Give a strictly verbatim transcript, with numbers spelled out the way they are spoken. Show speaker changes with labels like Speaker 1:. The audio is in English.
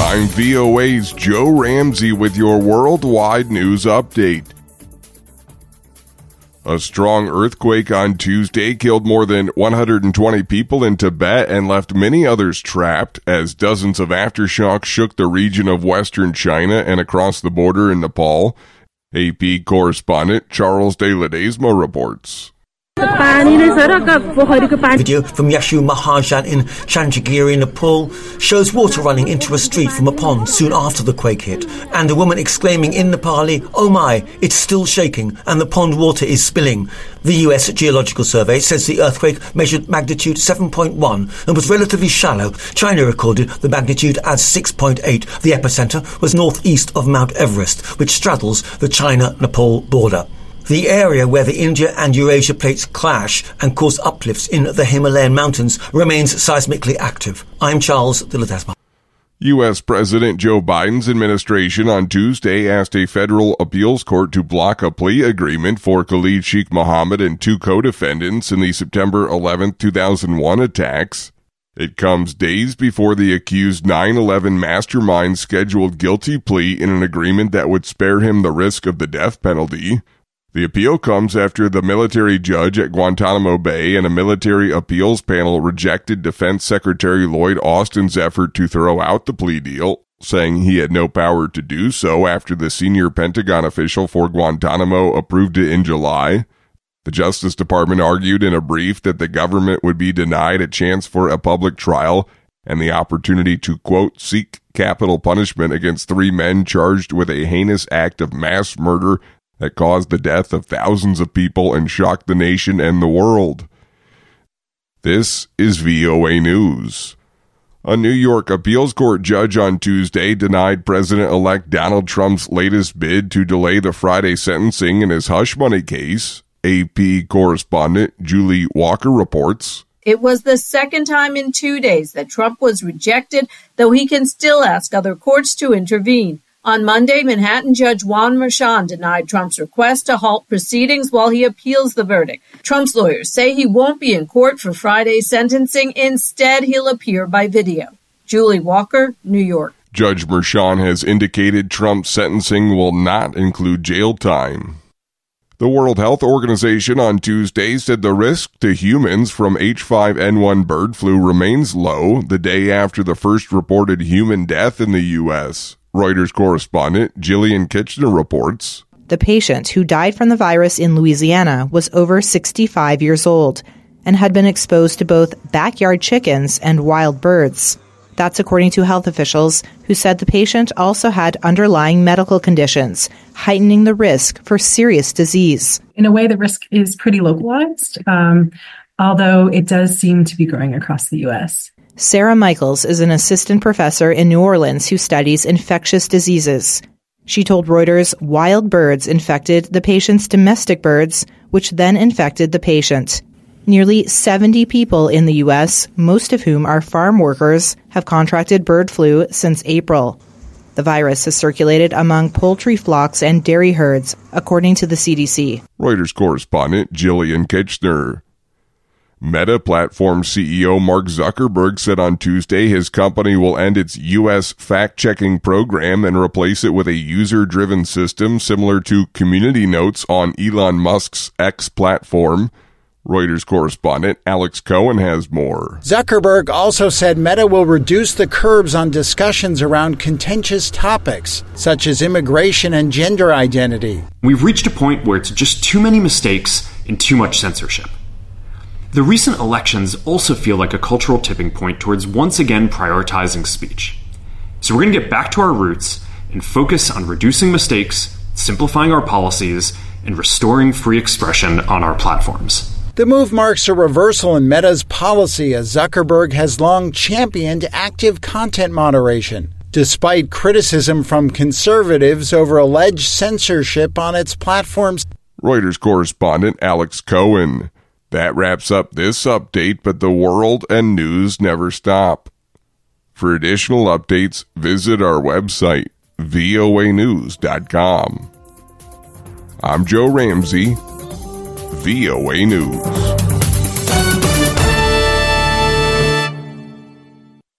Speaker 1: I'm V O A's Joe Ramsey with your worldwide news update. A strong earthquake on Tuesday killed more than one hundred twenty people in Tibet and left many others trapped as dozens of aftershocks shook the region of western China and across the border in Nepal. A P correspondent Charles De Ledesma reports.
Speaker 2: Video from Yashu Mahajan in Chandragiri, Nepal, shows water running into a street from a pond soon after the quake hit, and a woman exclaiming in Nepali, "Oh my, it's still shaking, and the pond water is spilling." The U S Geological Survey says the earthquake measured magnitude seven point one and was relatively shallow. China recorded the magnitude as six point eight. The epicenter was northeast of Mount Everest, which straddles the China-Nepal border. The area where the India and Eurasia plates clash and cause uplifts in the Himalayan mountains remains seismically active. I'm Charles De Ledesma.
Speaker 1: U S. President Joe Biden's administration on Tuesday asked a federal appeals court to block a plea agreement for Khalid Sheikh Mohammed and two co-defendants in the September eleventh, two thousand one attacks. It comes days before the accused nine eleven mastermind scheduled guilty plea in an agreement that would spare him the risk of the death penalty. The appeal comes after the military judge at Guantanamo Bay and a military appeals panel rejected Defense Secretary Lloyd Austin's effort to throw out the plea deal, saying he had no power to do so after the senior Pentagon official for Guantanamo approved it in July. The Justice Department argued in a brief that the government would be denied a chance for a public trial and the opportunity to, quote, seek capital punishment against three men charged with a heinous act of mass murder that caused the death of thousands of people and shocked the nation and the world. This is V O A News. A New York appeals court judge on Tuesday denied President-elect Donald Trump's latest bid to delay the Friday sentencing in his hush money case. A P correspondent Julie Walker reports.
Speaker 3: It was the second time in two days that Trump was rejected, though he can still ask other courts to intervene. On Monday, Manhattan Judge Juan Merchan denied Trump's request to halt proceedings while he appeals the verdict. Trump's lawyers say he won't be in court for Friday's sentencing. Instead, he'll appear by video. Julie Walker, New York.
Speaker 1: Judge Merchan has indicated Trump's sentencing will not include jail time. The World Health Organization on Tuesday said the risk to humans from H five N one bird flu remains low the day after the first reported human death in the U S Reuters correspondent Jillian Kitchener reports.
Speaker 4: The patient who died from the virus in Louisiana was over sixty-five years old and had been exposed to both backyard chickens and wild birds. That's according to health officials who said the patient also had underlying medical conditions, heightening the risk for serious disease.
Speaker 5: In a way, the risk is pretty localized, um, although it does seem to be growing across the U S.
Speaker 4: Sarah Michaels is an assistant professor in New Orleans who studies infectious diseases. She told Reuters wild birds infected the patient's domestic birds, which then infected the patient. Nearly seventy people in the U S, most of whom are farm workers, have contracted bird flu since April. The virus has circulated among poultry flocks and dairy herds, according to the C D C.
Speaker 1: Reuters correspondent Jillian Kitchener. Meta platform C E O Mark Zuckerberg said on Tuesday his company will end its U S fact-checking program and replace it with a user-driven system similar to Community Notes on Elon Musk's X platform. Reuters correspondent Alex Cohen has more.
Speaker 6: Zuckerberg also said Meta will reduce the curbs on discussions around contentious topics, such as immigration and gender identity.
Speaker 7: We've reached a point where it's just too many mistakes and too much censorship. The recent elections also feel like a cultural tipping point towards once again prioritizing speech. So we're going to get back to our roots and focus on reducing mistakes, simplifying our policies, and restoring free expression on our platforms.
Speaker 6: The move marks a reversal in Meta's policy, as Zuckerberg has long championed active content moderation, despite criticism from conservatives over alleged censorship on its platforms.
Speaker 1: Reuters correspondent Alex Cohen. That wraps up this update, but the world and news never stop. For additional updates, visit our website, V O A news dot com. I'm Joe Ramsey, V O A News.